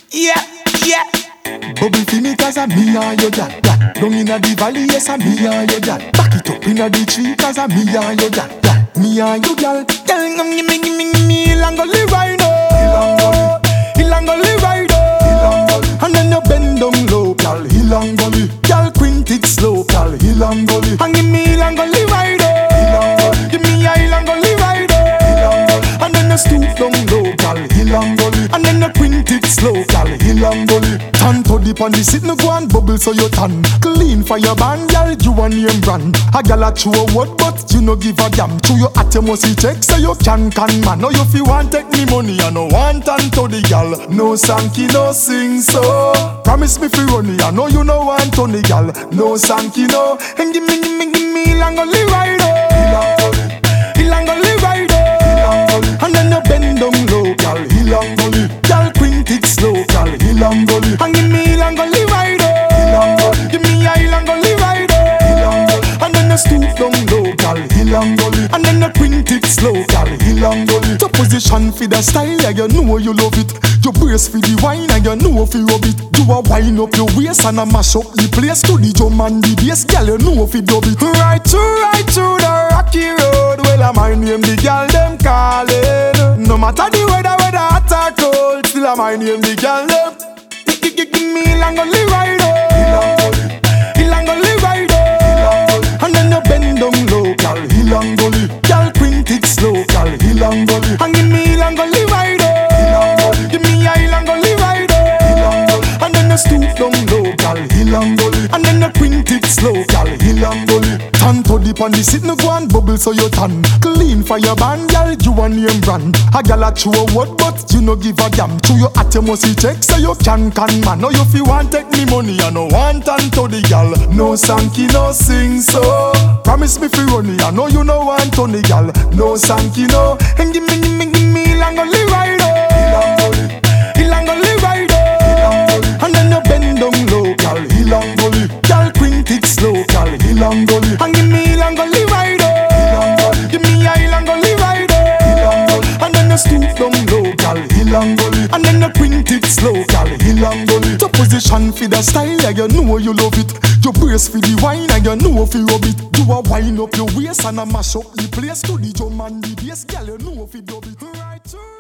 Yeah, yeah. Bubble fi me cause a me and your dad. Down inna the valley, yes a me and your dad. Back it up inna the tree cause a me and your dad. Me and your gal. Tell them give me Ilangoli ride Ilangoli ride And then you bend down low, gal. Ilangoli. Gal quint it slow, gal. Ilangoli. And give me Ilangoli ride Give me a Ilangoli ride And then you stoop down low, gal. Ilangoli. And then you quint it slow, gal. Ilangoli. Tan to dip on the sit no go and bubble so you tan. Clean for your band, gal. You a name brand. A gal a chew a word but you no give a damn. Chew your at you must see check so you can man. Now you fi want take me money and no want tan to the gal. No sanky no sing so. Promise me fi run it, I know you no want to the gal. No sanky no. And give me Ilangoli ride Ilangoli ride And then you bend down low, gal. Ilangoli. Gal quint it slow, gal. Ilangoli. And give me Ilangoli ride Give me a Ilangoli ride And then you stoop down low, gal. Ilangoli. And then you quint it slow, gal. Ilangoli. Your position for the style, yeah, you know you love it. You brace for the wine and you know if you rub it. You a wind up your waist and a mash up the place. To the drum and the bass, girl, you know if you dub it. Right through the rocky road. Well, I my name the girl them calling. No matter the weather, whether hot or cold, still I my name the girl them. Give me Ilangoli ride Ilangoli ride And then you bend down low, gal. Ilangoli. Gal quint it slow, gal. Ilangoli. And give me Ilangoli ride Give me a Ilangoli ride And then you stoop down low, gal. Ilangoli. And then you quint it slow, gal. Ilangoli. Tan to dip on the sit no go and bubble so you tan. Clean for your band, gal. You a name brand. A gal a chew a word but you no give a damn. Chew your at you must see check so you can man. Now you fi want take me money and no want tan to the gal. No sanky no sing so. Promise me fi run it, I know you no want to the gal. No sanky no. And give me Ilangoli ride Ilangoli ride And then you bend down low, gal. Ilangoli. Gal quint it slow, gal. Ilangoli. And give me Ilangoli ride Give me a Ilangoli ride And then you stoop down low, gal. Ilangoli. And then you quint it slow, gal. Ilangoli. Your position for the style, yeah, you know you love it. You brace for the wine and you know if you rub it. You a wind up your waist and a mash up the place. To the drum and the bass, gal, you know if you dub it. right